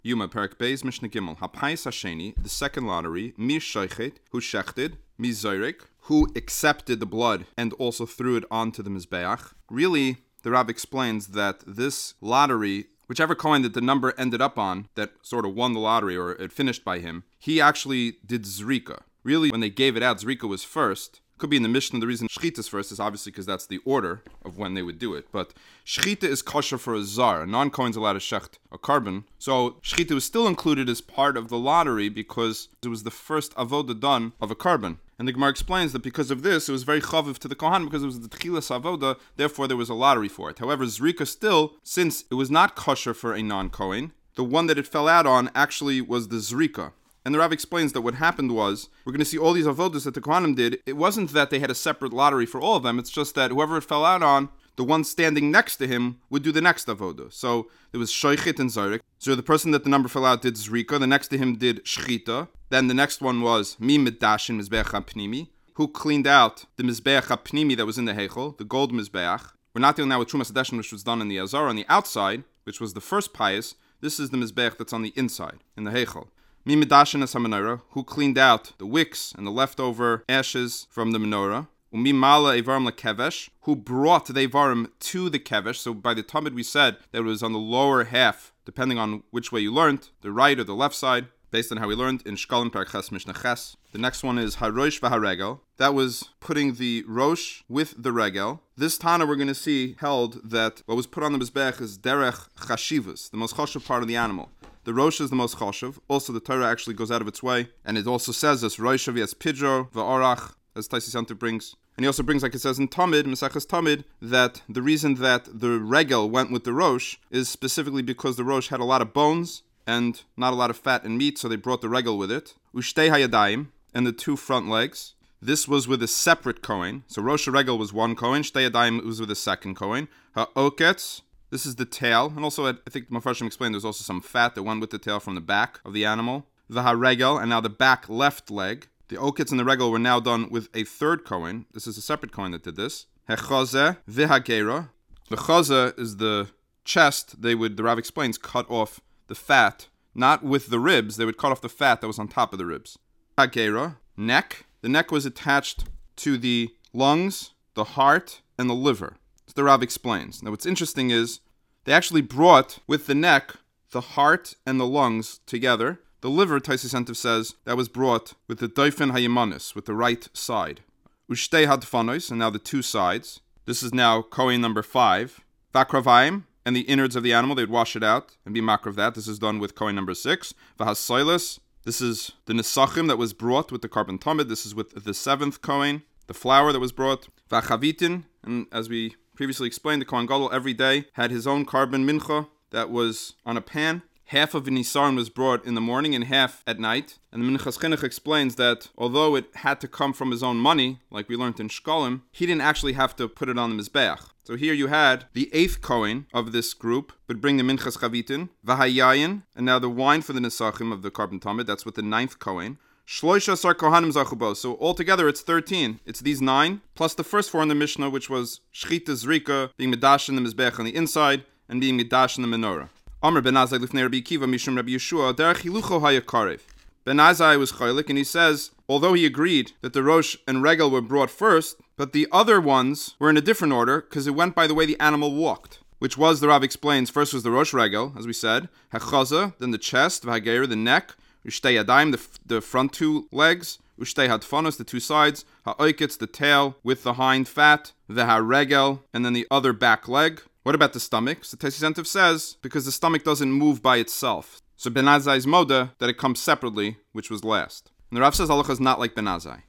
Yuma Perak Beis Mishnah Gimel. Hapais Hasheni, the second lottery, Mi Sheichet, who shechted, Mi Zoyrek, who accepted the blood and also threw it onto the Mizbeach. Really, the Rav explains that this lottery, whichever coin that the number ended up on, that sort of won the lottery or it finished by him, he actually did Zrika. Really, when they gave it out, Zrika was first. Could be in the Mishnah. The reason Shechita is first is obviously because that's the order of when they would do it. But Shechita is kosher for a zar. A non-Kohen's allowed to shecht a carbon. So Shechita was still included as part of the lottery because it was the first avoda done of a carbon. And the Gemara explains that because of this, it was very chaviv to the Kohen because it was the Tchilas avoda, therefore there was a lottery for it. However, Zrika still, since it was not kosher for a non-Kohen, the one that it fell out on actually was the Zrika. And the Rav explains that what happened was, we're going to see all these avodas that the Kohanim did. It wasn't that they had a separate lottery for all of them. It's just that whoever it fell out on, the one standing next to him would do the next avodah. So there was Shoichet and Zarek. So the person that the number fell out did Zrika. The next to him did Shechita. Then the next one was Mi Medashin Mizbeach HaPnimi, who cleaned out the Mizbeach HaPnimi that was in the Heichel, the gold Mizbeach. We're not dealing now with Trumas Hadeshin, which was done in the Azar on the outside, which was the first pious. This is the Mizbeach that's on the inside, in the Heichel. Mi Medashin as HaMenorah, who cleaned out the wicks and the leftover ashes from the menorah. Umi Mala Evarim LeKevesh, who brought the Evarim to the Kevesh. So by the Talmud we said that it was on the lower half, depending on which way you learned, the right or the left side, based on how we learned in Shkalim Perek Ches Mishnah Ches. The next one is Harosh v'Haregel. That was putting the Rosh with the Regel. This Tana we're going to see held that what was put on the Mizbech is Derech Chashivas, the most choshev part of the animal. The Rosh is the most choshev. Also, the Torah actually goes out of its way, and it also says this Rosh as Pidro v'Orach, as Taisi Santer brings. And he also brings, like it says in Tamid, Maseches Tamid, that the reason that the Regel went with the Rosh is specifically because the Rosh had a lot of bones and not a lot of fat and meat, so they brought the Regel with it. Ushtei Hayadayim, and the two front legs. This was with a separate Kohen. So Rosh Regel was one Kohen, Shtei Hayadayim was with a second Kohen. Ha'oketz, this is the tail, and also I think the Mefarshim explained there's also some fat that went with the tail from the back of the animal. The Haregel, and now the back left leg. The oketz and the regel were now done with a third Kohen. This is a separate Kohen that did this. Hechazeh v'hagera. The chazeh is the chest. The Rav explains, cut off the fat, not with the ribs. They would cut off the fat that was on top of the ribs. Hagera, neck. The neck was attached to the lungs, the heart, and the liver. So the Rav explains. Now what's interesting is they actually brought with the neck the heart and the lungs together. The liver, Taisi Sentiv says, that was brought with the doifen hayimanis, with the right side. Ushtei hadfanos, and now the two sides. This is now Kohen number 5. Vakravayim, and the innards of the animal, they'd wash it out and be makrav that. This is done with Kohen number 6. Vahasoilis, this is the nesachim that was brought with the carbon tamid. This is with the 7th Kohen. The flour that was brought. Vachavitin, and as we previously explained, the Kohen Gadol every day had his own carbon mincha that was on a pan. Half of Nisaron was brought in the morning and half at night. And the Minchas Chinuch explains that although it had to come from his own money, like we learned in Shkolim, he didn't actually have to put it on the Mizbeach. So here you had the 8th Kohen of this group would bring the Minchas Chavitin, Vahayayin, and now the wine for the Nesachim of the Carbon Tamid, that's with the 9th Kohen. Shloisha Sar Kohanim Zachubo. So altogether it's 13. It's these 9, plus the first 4 in the Mishnah, which was Shechita Zrika, being Midash in the Mizbeach on the inside, and being Midash in the Menorah. Amr ben Azai lifnei Rabbi Akiva mishum Rabbi Yeshua derech hilucho hayakarev. Ben Azai was chaylik, and he says, although he agreed that the Rosh and Regel were brought first, but the other ones were in a different order because it went by the way the animal walked, which was, the Rav explains, first was the Rosh Regel, as we said, Hechaza, then the chest, V'hageir, the neck, Ushtei Yadayim, the front 2 legs, Ushtei Hadfanos, the 2 sides, Ha'oiketz, the tail with the hind fat, V'haregel, and then the other back leg. What about the stomach? So Taisi Sentiv says, because the stomach doesn't move by itself. So Ben Azai's moda, that it comes separately, which was last. And the Rav says halacha is not like Ben Azai.